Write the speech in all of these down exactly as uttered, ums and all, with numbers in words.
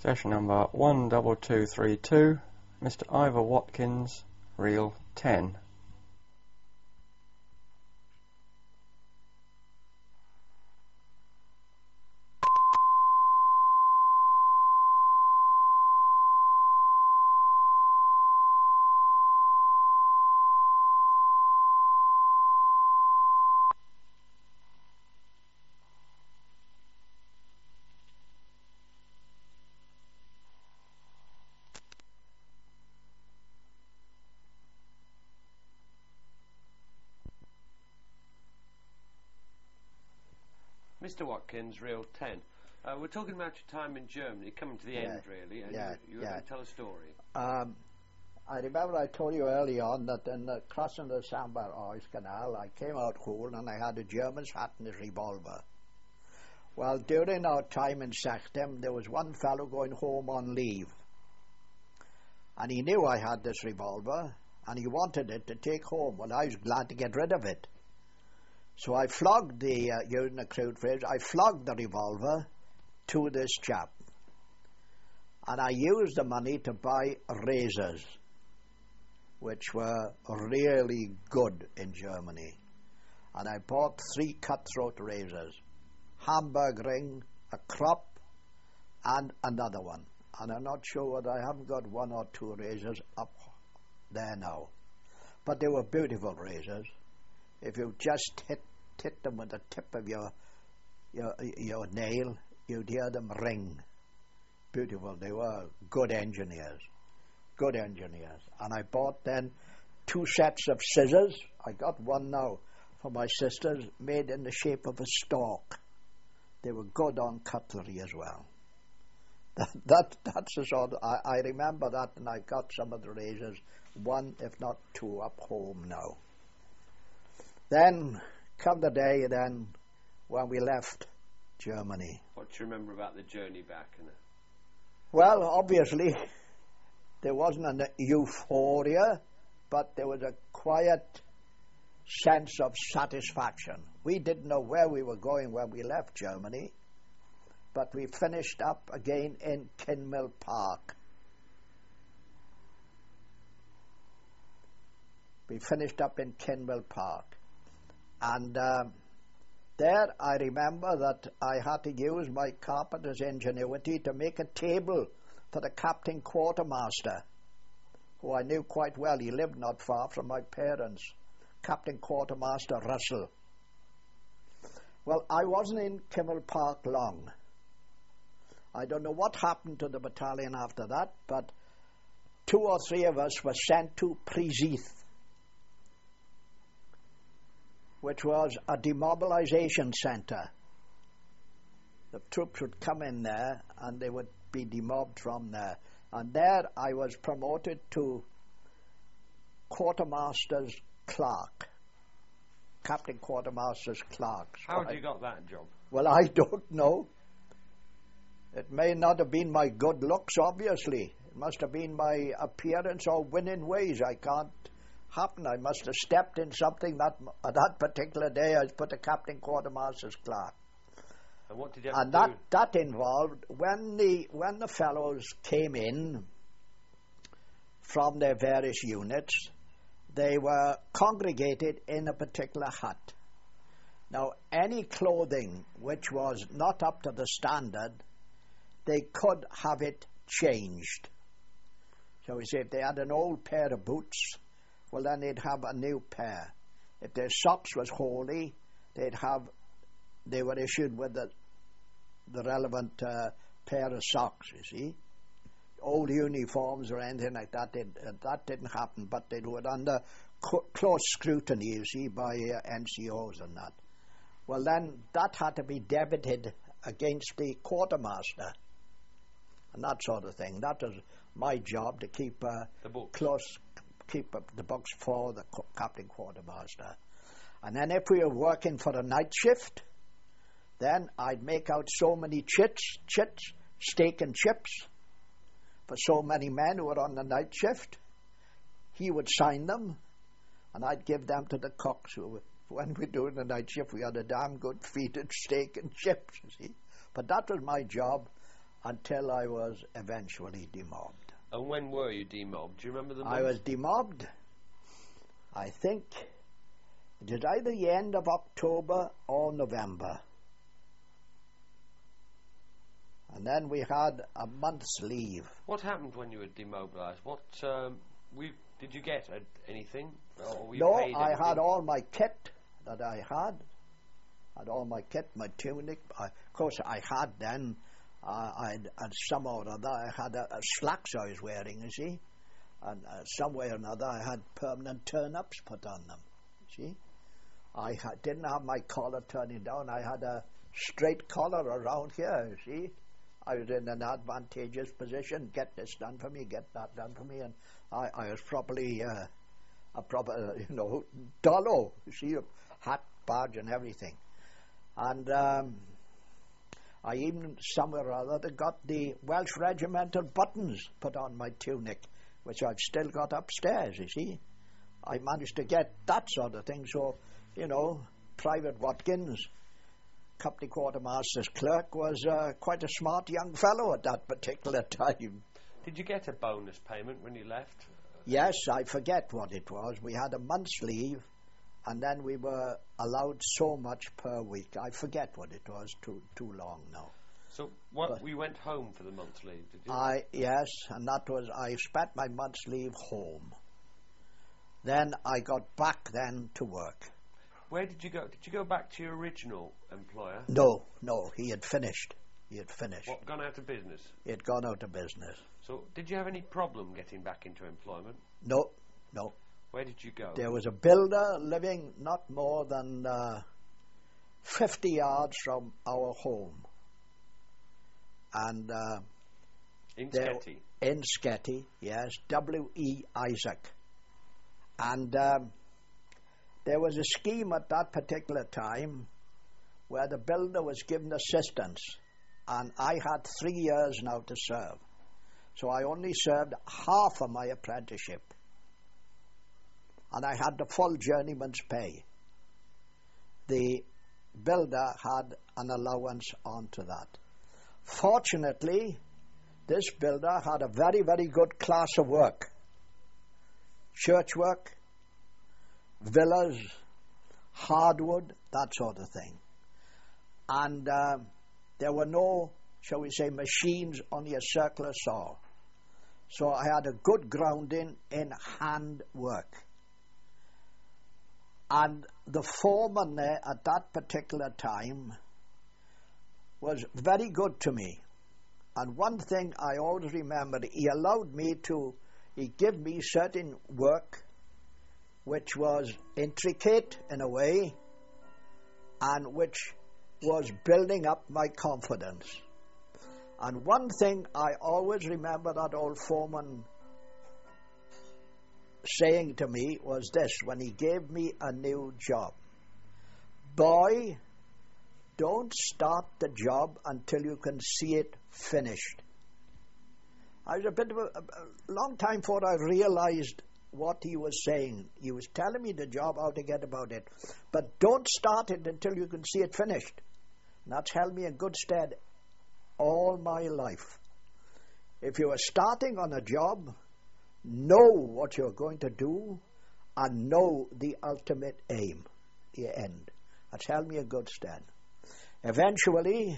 Session number one double two three two, Mister Ivor Watkins, reel ten. Mister Watkins, reel ten. Uh, we're talking about your time in Germany, coming to the Yeah. end, really, and Yeah, you, you were yeah. going to tell a story. Um, I remember I told you early on that in the crossing the Sambar-Oise Canal, I came out home and I had a German's hat and a revolver. Well, during our time in Sechtem, there was one fellow going home on leave. And he knew I had this revolver, and he wanted it to take home. Well, I was glad to get rid of it. So I flogged the, uh, using a crude phrase, I flogged the revolver to this chap. And I used the money to buy razors, which were really good in Germany. And I bought three cutthroat razors, Hamburg ring, a crop, and another one. And I'm not sure whether I haven't got one or two razors up there now. But they were beautiful razors. If you just hit, hit them with the tip of your, your, your nail, you'd hear them ring. Beautiful. They were good engineers. Good engineers. And I bought then two sets of scissors. I got one now for my sisters, made in the shape of a stalk. They were good on cutlery as well. That, that that's the sort of, I, I remember that, and I got some of the razors, one if not two up home now. Then come the day then when we left Germany. What do you remember about the journey back? And Well, obviously there wasn't an euphoria, but there was a quiet sense of satisfaction. We didn't know where we were going when we left Germany, but we finished up again in Kinmill Park. We finished up in Kinmill Park. And um, there I remember that I had to use my carpenter's ingenuity to make a table for the captain quartermaster, who I knew quite well. He lived not far from my parents, Captain Quartermaster Russell. Well, I wasn't in Kinmill Park long. I don't know what happened to the battalion after that, but two or three of us were sent to Przieś, which was a demobilization center. The troops would come in there and they would be demobbed from there. And there I was promoted to quartermaster's clerk, captain quartermaster's clerk. So how had I, you got that job? Well, I don't know. It may not have been my good looks, obviously. It must have been my appearance or winning ways. I can't happen. I must have stepped in something that uh, that particular day I was put a captain quartermaster's clerk. And what did you have And to that, do? that involved, when the, when the fellows came in from their various units, they were congregated in a particular hut. Now, any clothing which was not up to the standard, they could have it changed. So we say if they had an old pair of boots, well then they'd have a new pair. If their socks was holey, they'd have, they were issued with the, the relevant uh, pair of socks, you see. Old uniforms or anything like that, uh, that didn't happen, but they were under co- close scrutiny, you see, by uh, N C Os and that. Well then, that had to be debited against the quartermaster and that sort of thing. That was my job, to keep uh, The books. close, keep up the books for the co- captain quartermaster. And then if we were working for a night shift, then I'd make out so many chits, chits, steak and chips for so many men who were on the night shift. He would sign them, and I'd give them to the cooks. Who, when we were doing the night shift, we had a damn good feeded steak and chips, you see. But that was my job. until I was eventually demobbed. And when were you demobbed? Do you remember the month? I was demobbed, I think, it was either the end of October or November. And then we had a month's leave. What happened when you were demobilised? What um, we did you get uh, anything? Or were you No, paid I anything? had all my kit that I had. Had all my kit, my tunic. I, of course, I had then. Uh, I had some or other. I had a, a slacks I was wearing. You see, and uh, some way or another, I had permanent turn-ups put on them. See, I ha- didn't have my collar turning down. I had a straight collar around here. You see. I was in an advantageous position. Get this done for me, get that done for me, and I, I was probably uh, a proper, uh, you know, dollar. You see, hat, badge, and everything. And um, I even somewhere or other got the Welsh regimental buttons put on my tunic, which I've still got upstairs. You see, I managed to get that sort of thing. So, you know, Private Watkins, company quartermaster's clerk, was uh, quite a smart young fellow at that particular time. Did you get a bonus payment when you left? Yes, I forget what it was. We had a month's leave, and then we were allowed so much per week. I forget what it was. Too too long now. So what? But we went home for the month's leave, did you? I yes, and that was I spent my month's leave home. Then I got back then to work. Where did you go? Did you go back to your original employer? No, no, he had finished. He had finished. What, gone out of business? He had gone out of business. So, did you have any problem getting back into employment? No, no. Where did you go? There was a builder living not more than uh, fifty yards from our home. And uh, in there- Sketty? in Sketty, yes, W E Isaac. And um, there was a scheme at that particular time where the builder was given assistance, and I had three years now to serve. So I only served half of my apprenticeship, and I had the full journeyman's pay. The builder had an allowance onto that. Fortunately, this builder had a very, very good class of work. Church work, villas, hardwood, that sort of thing. And uh, there were no, shall we say, machines, only a circular saw. So I had a good grounding in hand work. And the foreman there at that particular time was very good to me. And one thing I always remembered, he allowed me to, he gave me certain work which was intricate in a way and which was building up my confidence. And one thing I always remember that old foreman saying to me was this, when he gave me a new job: boy, don't start the job until you can see it finished. I was a bit of a, a long time before I realized what he was saying. He was telling me the job, how to get about it. But don't start it until you can see it finished. And that's held me in good stead all my life. If you are starting on a job, know what you're going to do and know the ultimate aim, the end. That's held me in good stead. Eventually,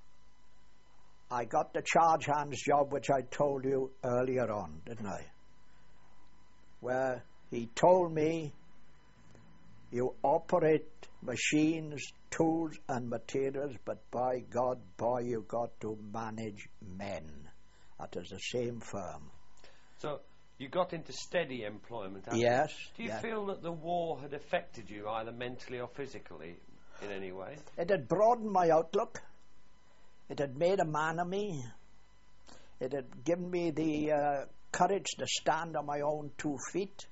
I got the charge hands job, which I told you earlier on, didn't I? Where he told me, you operate machines, tools and materials, but by God, boy, you got to manage men. That is the same firm. So you got into steady employment after. Yes. Do you yes. feel that the war had affected you either mentally or physically in any way? It had broadened my outlook. It had made a man of me. It had given me the uh, courage to stand on my own two feet.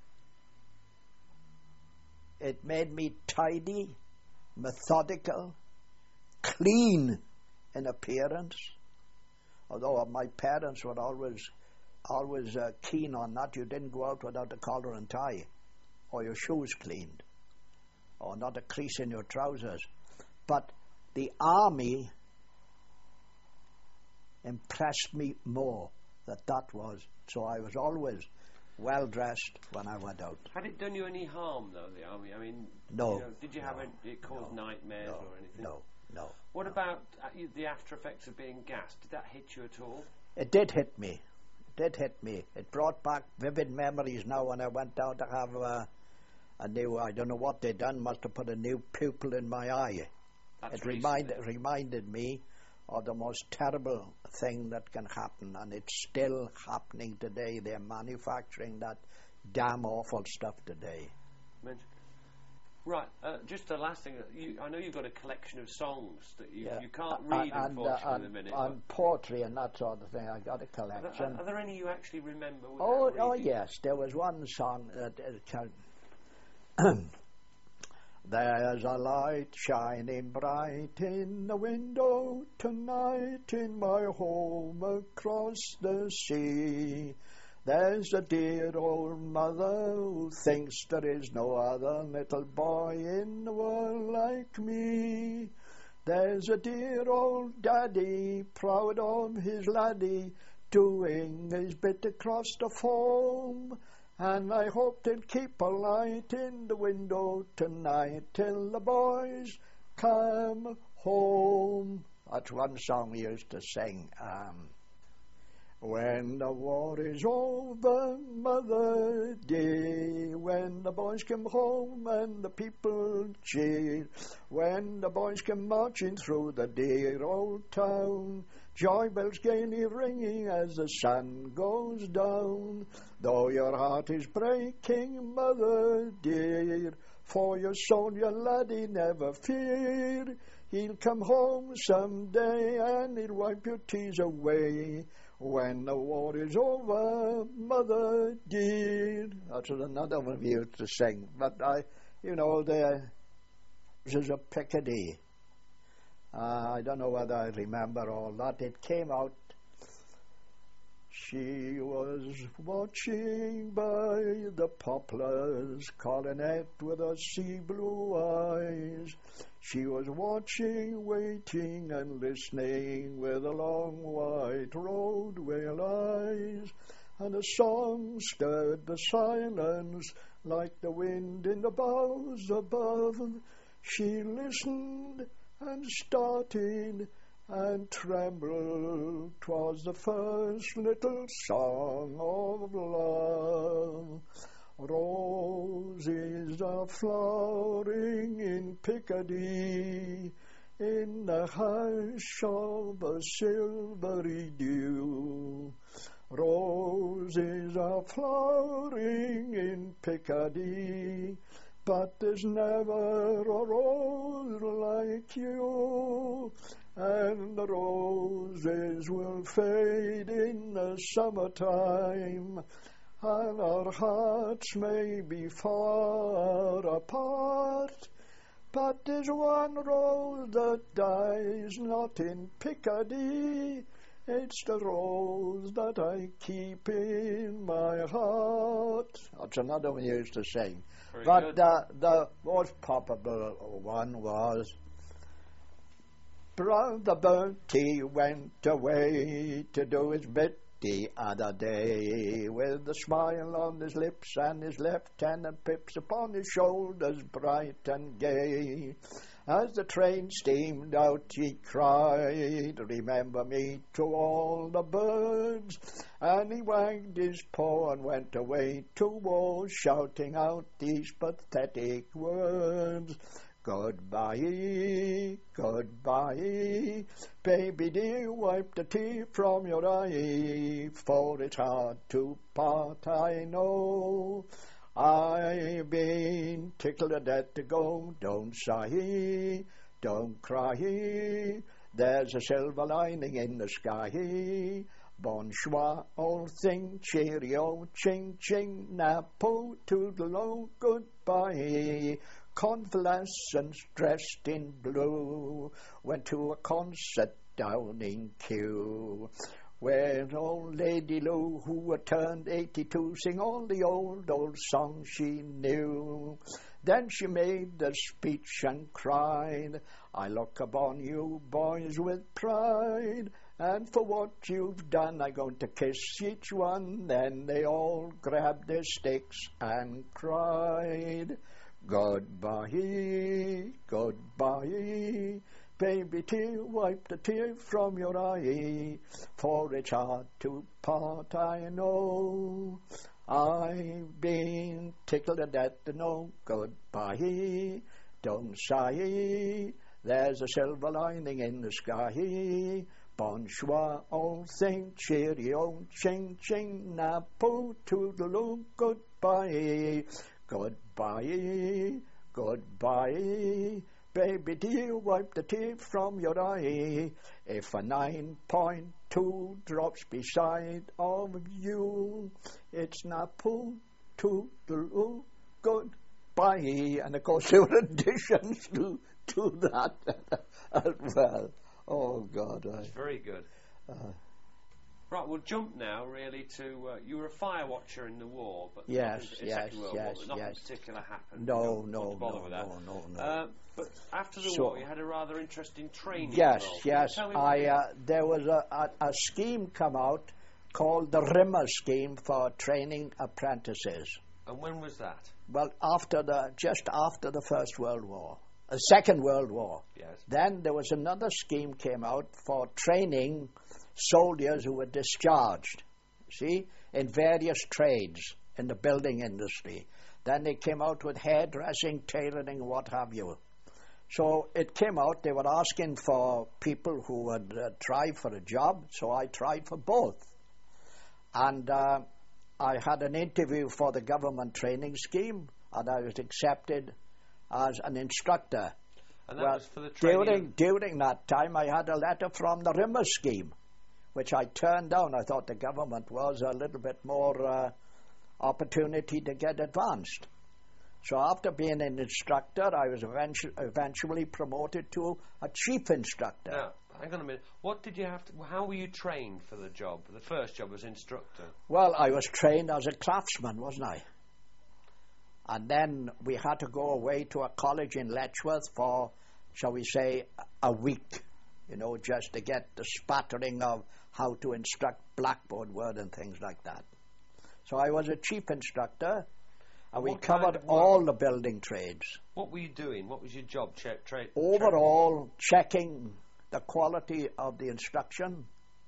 It made me tidy, methodical, clean in appearance. Although my parents were always always uh, keen on that. You didn't go out without a collar and tie, or your shoes cleaned, or not a crease in your trousers. But the army impressed me more that that was. So I was always well dressed when I went out. Had it done you any harm, though, the army? I mean, No. You know, did you no, have it, did it cause no, nightmares no, or anything? No, no. What no. about uh, you- the after effects of being gassed? Did that hit you at all? It did hit me. It did hit me. It brought back vivid memories now when I went down to have uh, a new, I don't know what they done, must have put a new pupil in my eye. That's It recently. reminded, reminded me of the most terrible thing that can happen, and it's still happening today. They're manufacturing that damn awful stuff today. Mention- Right, uh, just the last thing. You, I know you've got a collection of songs that you, Yeah. you can't And- read, and, unfortunately, uh, in a minute. and, and poetry and that sort of thing. I got a but are, there, collection. are there any you actually remember? Oh, without oh reading? yes, there was one song that uh, can- There's a light shining bright in the window tonight in my home across the sea. There's a dear old mother who thinks there is no other little boy in the world like me. There's a dear old daddy, proud of his laddie, doing his bit across the foam. And I hope they'll keep a light in the window tonight till the boys come home. That's one song we used to sing. Um, when the war is over, mother dear, when the boys come home and the people cheer, when the boys come marching through the dear old town, joy bells gaily ringing as the sun goes down. Though your heart is breaking, mother dear, for your soldier laddie never fear. He'll come home someday and he'll wipe your tears away. When the war is over, mother dear. That's another one we used to sing. But I, you know, there was a Picardy. Uh, I don't know whether I remember all that. It came out. She was watching by the poplars, coronet with her sea blue eyes. She was watching, waiting and listening with a long white road whale eyes. And a song stirred the silence like the wind in the boughs above. She listened and started and trembled. 'Twas the first little song of love. Roses are flowering in Picardy, in the hush of a silvery dew. Roses are flowering in Picardy, but there's never a rose like you. And the roses will fade in the summertime, and our hearts may be far apart, but there's one rose that dies not in Picardy. It's the rose that I keep in my heart. That's another one you used to sing. Very but good. the, the most popular one was Brother Bertie went away to do his bit the other day, with a smile on his lips and his lieutenant pips upon his shoulders bright and gay. As the train steamed out he cried, remember me to all the birds, and he wagged his paw and went away to war, shouting out these pathetic words. Goodbye, goodbye, baby dear, wipe the tear from your eye, for it's hard to part, I know. I've been tickled to death to go, don't sigh, don't cry, there's a silver lining in the sky. Bonsoir, old thing, cheerio, ching ching, napo, toodle-o, goodbye. Convalescents dressed in blue went to a concert down in Kew, where old Lady Lou, who had turned eighty-two, sang all the old, old songs she knew. Then she made a speech and cried, I look upon you boys with pride, and for what you've done I'm going to kiss each one. Then they all grabbed their sticks and cried, goodbye, goodbye, baby tear, wipe the tear from your eye, for it's hard to part, I know. I've been tickled to death to know. Goodbye, don't sigh, there's a silver lining in the sky. Bonsoir, old thing, cheerio, ching ching, napo, toodaloo, goodbye, goodbye, goodbye, baby dear, wipe the tear from your eye. If a nine point two drops beside of you, it's napo, toodaloo, goodbye. And of course there were additions to, to that as well. Oh, God. That's I, very good. Uh, right, we'll jump now, really, to... Uh, you were a fire watcher in the war, but yes, nothing, in yes, Second World yes, War, but nothing yes. particular happened. No, You don't no, want to bother no, with that. no, no, no. Uh, but after the So- war, you had a rather interesting training Yes, role. Can you yes. tell me what I you- uh, there was a, a, a scheme come out called the Rimmer scheme for training apprentices. And when was that? Well, after the just after the First World War, the Second World War. Yes. Then there was another scheme came out for training soldiers who were discharged, see, in various trades in the building industry. Then they came out with hairdressing, tailoring, what have you. So it came out, they were asking for people who would uh, try for a job, so I tried for both. And uh, I had an interview for the government training scheme, and I was accepted as an instructor. And that Well, was for the training... during, during that time, I had a letter from the Rimmer scheme, which I turned down. I thought the government was a little bit more uh, opportunity to get advanced. So after being an instructor, I was eventually, eventually promoted to a chief instructor. Now, hang on a minute. What did you have to... How were you trained for the job? The first job was instructor. Well, I was trained as a craftsman, wasn't I? And then we had to go away to a college in Letchworth for, shall we say, a week, you know, just to get the spattering of how to instruct blackboard word and things like that. So I was a chief instructor, and we What kind covered of work? all the building trades. What were you doing? What was your job? Tra- tra- Overall, checking the quality of the instruction.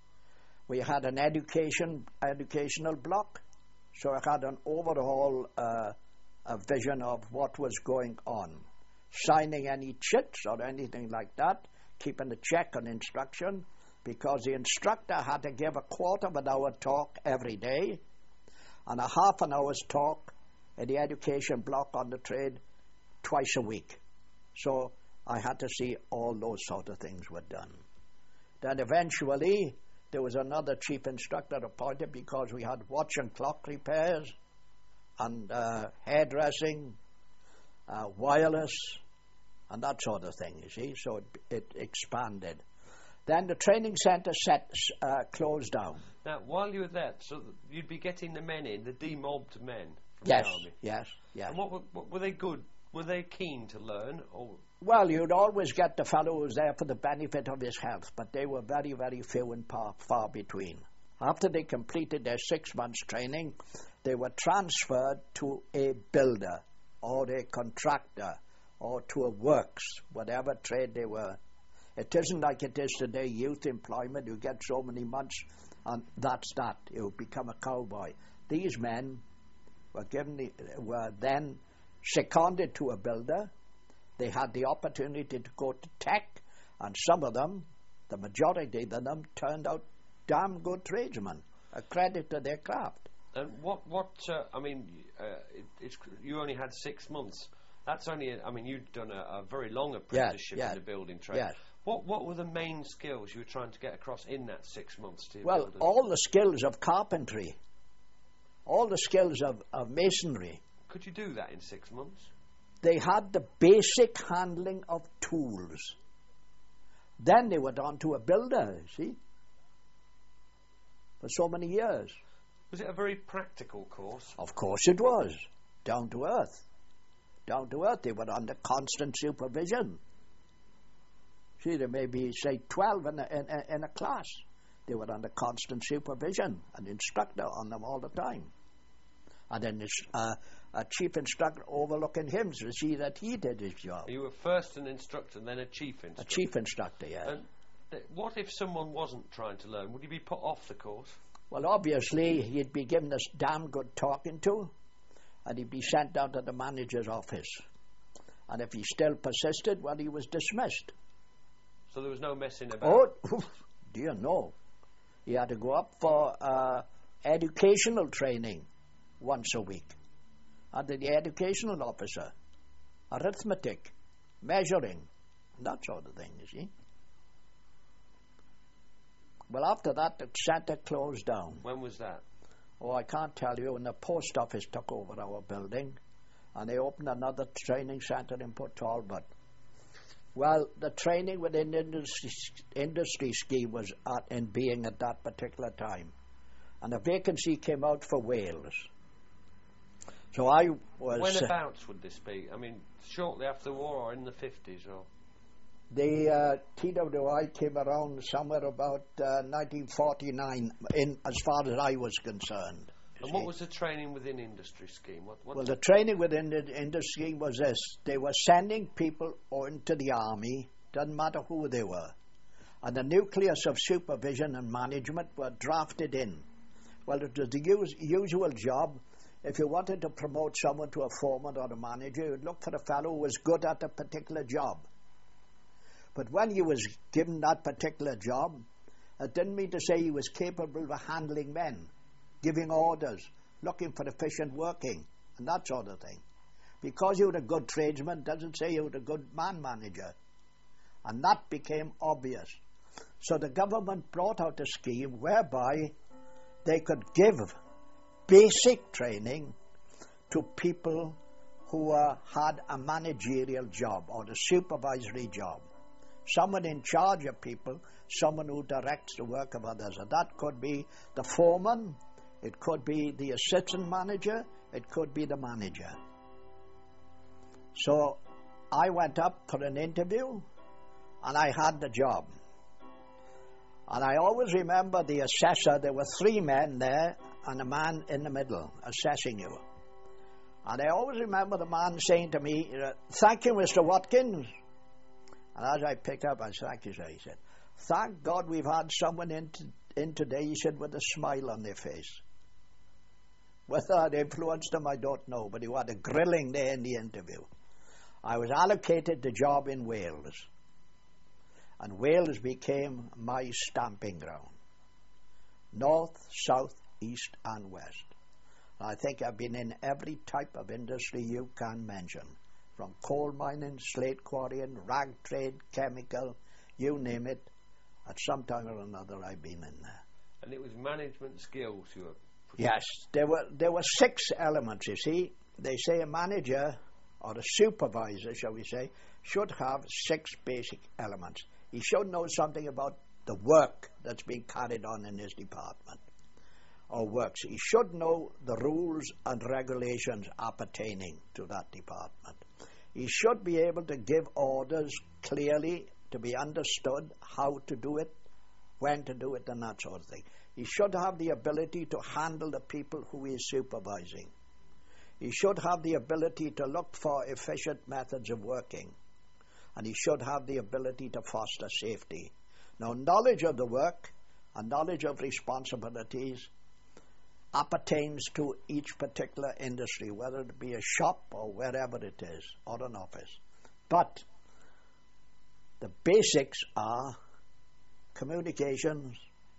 We had an education educational block, so I had an overall uh, a vision of what was going on. Signing any chits or anything like that, keeping a check on instruction, because the instructor had to give a quarter of an hour talk every day and a half an hour's talk in the education block on the trade twice a week. So I had to see all those sort of things were done. Then eventually there was another chief instructor appointed because we had watch and clock repairs and uh, hairdressing, uh, wireless, and that sort of thing, you see. So it, it expanded. Then the training centre set, uh, closed down. Now, while you were there, so you'd be getting the men in, the demobbed men from Yes, the army. yes, yes. And what were, what, were they good? Were they keen to learn? Or Well, you'd always get the fellow who was there for the benefit of his health, but they were very, very few and far, far between. After they completed their six months training, they were transferred to a builder or a contractor or to a works, whatever trade they were. It isn't like it is today, youth employment. You get so many months and that's that. You become a cowboy. These men were given the, were then seconded to a builder. They had the opportunity to go to tech, and some of them, the majority of them, turned out damn good tradesmen, a credit to their craft. and what? What? Uh, I mean, uh, it, it's you only had six months. That's only. A, I mean, you'd done a, a very long apprenticeship yes, in the building trade. yes. What What were the main skills you were trying to get across in that six months to your Well, builders? all the skills of carpentry, all the skills of, of masonry. Could you do that in six months? They had the basic handling of tools. Then they went on to a builder, you see, for so many years. Was it a very practical course? Of course it was. Down to earth. Down to earth. They were under constant supervision. See, there may be, say, twelve in a, in, a- in a class. They were under constant supervision, an instructor on them all the time. And then this, uh, a chief instructor overlooking him to see that he did his job. You were first an instructor and then a chief instructor. A chief instructor, yeah. And th- what if someone wasn't trying to learn? Would he be put off the course? Well, obviously, he'd be given this damn good talking to, and he'd be sent down to the manager's office. And if he still persisted, well, he was dismissed. So there was no messing about? Oh, dear no. He had to go up for uh, educational training once a week under the educational officer. Arithmetic, measuring, that sort of thing, you see. Well, after that, the centre closed down. When was that? Oh, I can't tell you. When the post office took over our building, and they opened another training centre in Port Talbot. Well, the training within the industry, industry scheme was at, in being at that particular time. And a vacancy came out for Wales. So I was... Whenabouts uh, would this be? I mean, shortly after the war or in the fifties? Or The uh, T W I came around somewhere about uh, nineteen forty-nine, in, as far as I was concerned. And what was the training within industry scheme? What, what well, the training within the industry scheme was this. They were sending people into the army, doesn't matter who they were. And the nucleus of supervision and management were drafted in. Well, it was the us- usual job. If you wanted to promote someone to a foreman or a manager, you'd look for a fellow who was good at a particular job. But when he was given that particular job, it didn't mean to say he was capable of handling men, giving orders, looking for efficient working, and that sort of thing. Because you were a good tradesman doesn't say you were a good man manager. And that became obvious. So the government brought out a scheme whereby they could give basic training to people who uh, had a managerial job or a supervisory job. Someone in charge of people, someone who directs the work of others. And that could be the foreman, it could be the assistant manager, it could be the manager. So I went up for an interview and I had the job. And I always remember the assessor, there were three men there and a man in the middle assessing you. And I always remember the man saying to me, "Thank you, Mister Watkins." And as I picked up, I said, "Thank you, sir." He said, "Thank God we've had someone in, t- in today," he said, "with a smile on their face." Whether it influenced them, I don't know, but he had a grilling there in the interview. I was allocated the job in Wales. And Wales became my stamping ground. North, south, east and west. I think I've been in every type of industry you can mention. From coal mining, slate quarrying, rag trade, chemical, you name it. At some time or another I've been in there. And it was management skills you were... Yes, there were, there were six elements, you see. They say a manager, or a supervisor, shall we say, should have six basic elements. He should know something about the work that's being carried on in his department or works. He should know the rules and regulations appertaining to that department. He should be able to give orders clearly to be understood how to do it, when to do it, and that sort of thing. He should have the ability to handle the people who he is supervising. He should have the ability to look for efficient methods of working. And he should have the ability to foster safety. Now, knowledge of the work and knowledge of responsibilities appertains to each particular industry, whether it be a shop or wherever it is, or an office. But the basics are communications,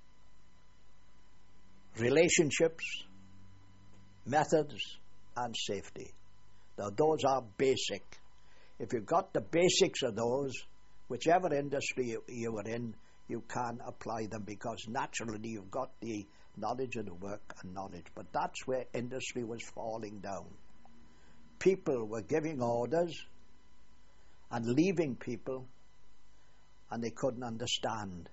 relationships, methods, and safety. Now, those are basic. If you've got the basics of those, whichever industry you, you are in, you can apply them because naturally you've got the knowledge of the work and knowledge. But that's where industry was falling down. People were giving orders and leaving people and they couldn't understand.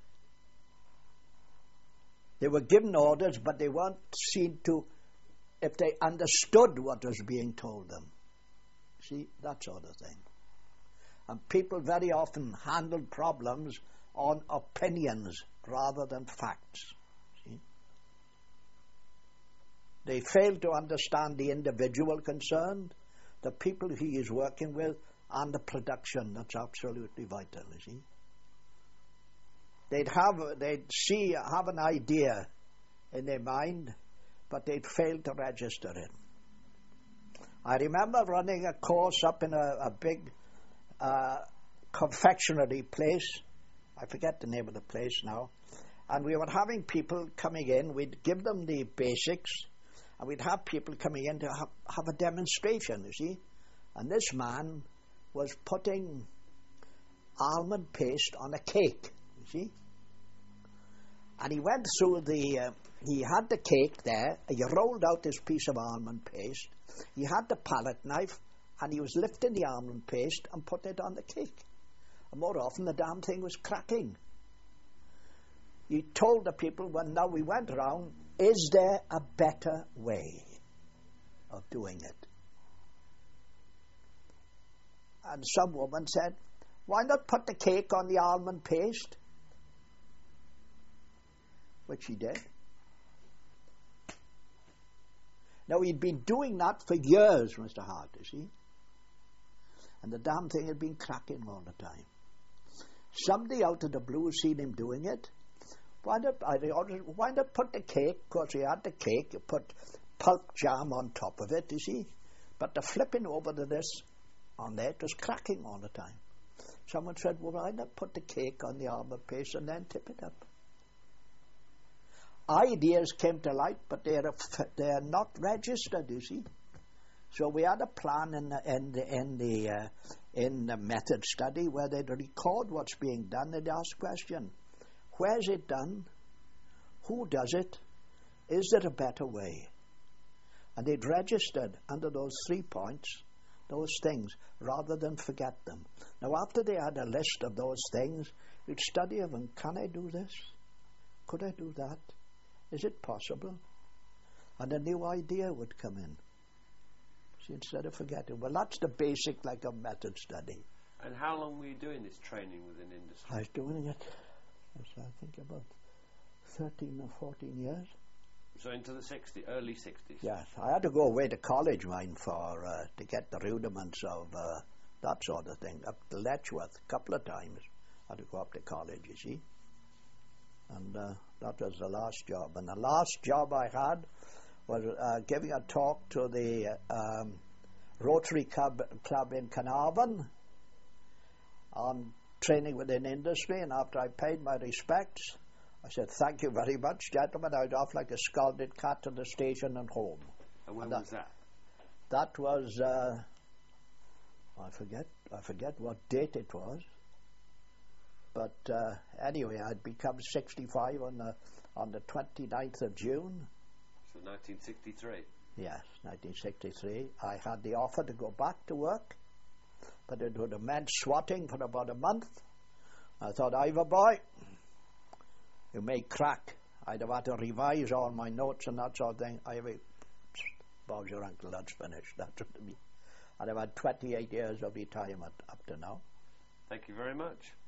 They were given orders but they weren't seen to, if they understood what was being told them. See, that sort of thing. And people very often handled problems on opinions rather than facts. See? They fail to understand the individual concerned, the people he is working with, and the production. That's absolutely vital, you see. They'd have, they'd see, have an idea in their mind, but they'd fail to register it. I remember running a course up in a, a big uh, confectionery place. I forget the name of the place now. And we were having people coming in. We'd give them the basics, and we'd have people coming in to have, have a demonstration, you see. And this man was putting almond paste on a cake, you see. And he went through the, uh, he had the cake there, he rolled out this piece of almond paste, he had the palette knife, and he was lifting the almond paste and put it on the cake. And more often the damn thing was cracking. He told the people, when now we went around, is there a better way of doing it? And some woman said, why not put the cake on the almond paste? Which he did. Now he'd been doing that for years, Mister Hart, you see. And the damn thing had been cracking all the time. Somebody out of the blue seen him doing it. Why not, I ordered, why not put the cake, because he had the cake, you put pulp jam on top of it, you see. But the flipping over to this on there, it was cracking all the time. Someone said, well, why not put the cake on the almond paste and then tip it up? Ideas came to light, but they are they are not registered, you see. So we had a plan in the in the in the, uh, in the method study where they'd record what's being done. They'd ask question: where's it done? Who does it? Is there a better way? And they'd registered under those three points those things rather than forget them. Now, after they had a list of those things, you'd study them. And can I do this? Could I do that? Is it possible? And a new idea would come in. See, instead of forgetting. Well, that's the basic, like a method study. And how long were you doing this training within industry? I was doing it, I think, about thirteen or fourteen years. So into the sixties, early sixties? Yes. I had to go away to college, mine, for uh, to get the rudiments of uh, that sort of thing. Up to Letchworth a couple of times. I had to go up to college, you see. And uh, that was the last job. And the last job I had was uh, giving a talk to the um, Rotary Club, Club in Carnarvon on training within industry. And after I paid my respects, I said, thank you very much, gentlemen. I was off like a scalded cat to the station and home. And when and that, was that? That was, uh, I forget, I forget what date it was. But uh, anyway, I'd become sixty-five on the on the twenty-ninth of June. So nineteen sixty-three? Yes, nineteen sixty-three. I had the offer to go back to work, but it would have meant swatting for about a month. I thought, Ivor boy, you may crack. I'd have had to revise all my notes and that sort of thing. I mean, Bob's your uncle, that's finished. That's what I mean. And I've had twenty-eight years of retirement up to now. Thank you very much.